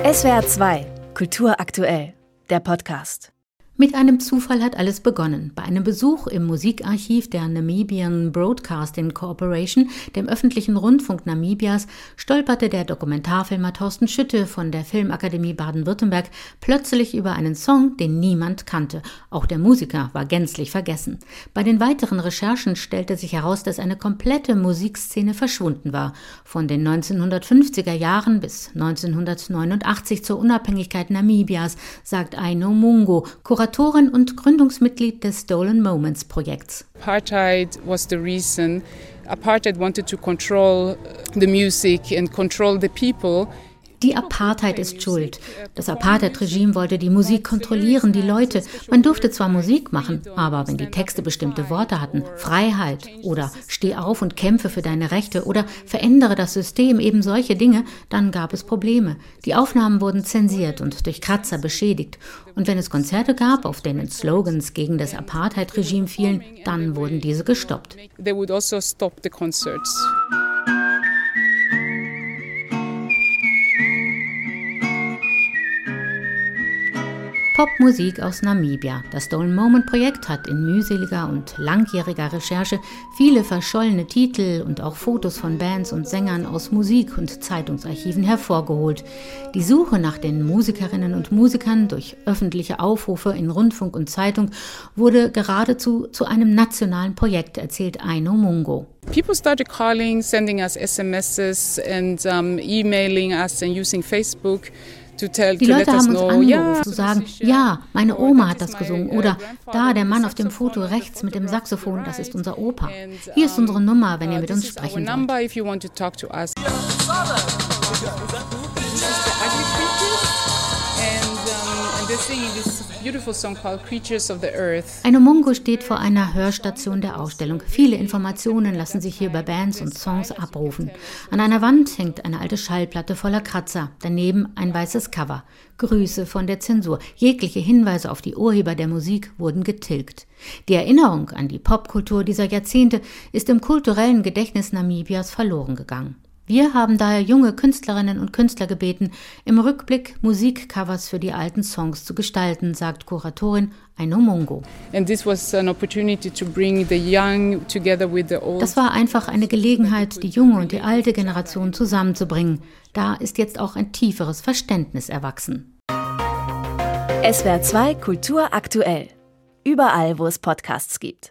SWR 2, Kultur aktuell, der Podcast. Mit einem Zufall hat alles begonnen. Bei einem Besuch im Musikarchiv der Namibian Broadcasting Corporation, dem öffentlichen Rundfunk Namibias, stolperte der Dokumentarfilmer Thorsten Schütte von der Filmakademie Baden-Württemberg plötzlich über einen Song, den niemand kannte. Auch der Musiker war gänzlich vergessen. Bei den weiteren Recherchen stellte sich heraus, dass eine komplette Musikszene verschwunden war. Von den 1950er Jahren bis 1989 zur Unabhängigkeit Namibias, sagt Aino Mungo, Kuratorin und Gründungsmitglied des Stolen Moments Projekts. Apartheid was the reason. Apartheid wanted to control the music and control the people. Die Apartheid ist schuld. Das Apartheid-Regime wollte die Musik kontrollieren, die Leute. Man durfte zwar Musik machen, aber wenn die Texte bestimmte Worte hatten, Freiheit oder Steh auf und kämpfe für deine Rechte oder verändere das System, eben solche Dinge, dann gab es Probleme. Die Aufnahmen wurden zensiert und durch Kratzer beschädigt. Und wenn es Konzerte gab, auf denen Slogans gegen das Apartheid-Regime fielen, dann wurden diese gestoppt. They would also stop the concerts. Popmusik aus Namibia. Das Stolen Moment Projekt hat in mühseliger und langjähriger Recherche viele verschollene Titel und auch Fotos von Bands und Sängern aus Musik- und Zeitungsarchiven hervorgeholt. Die Suche nach den Musikerinnen und Musikern durch öffentliche Aufrufe in Rundfunk und Zeitung wurde geradezu zu einem nationalen Projekt, erzählt Aino Mungo. People started calling, sending us SMSs and emailing us and using Facebook. Die Leute haben uns angerufen, zu sagen, ja, meine Oma hat das gesungen oder da der Mann auf dem Foto rechts mit dem Saxophon, das ist unser Opa. Hier ist unsere Nummer, wenn ihr mit uns sprechen wollt. Aino Mungo steht vor einer Hörstation der Ausstellung. Viele Informationen lassen sich hier über Bands und Songs abrufen. An einer Wand hängt eine alte Schallplatte voller Kratzer, daneben ein weißes Cover. Grüße von der Zensur. Jegliche Hinweise auf die Urheber der Musik wurden getilgt. Die Erinnerung an die Popkultur dieser Jahrzehnte ist im kulturellen Gedächtnis Namibias verloren gegangen. Wir haben daher junge Künstlerinnen und Künstler gebeten, im Rückblick Musikcovers für die alten Songs zu gestalten, sagt Kuratorin Aino Mungo. Das war einfach eine Gelegenheit, die junge und die alte Generation zusammenzubringen. Da ist jetzt auch ein tieferes Verständnis erwachsen. SWR 2 Kultur aktuell. Überall, wo es Podcasts gibt.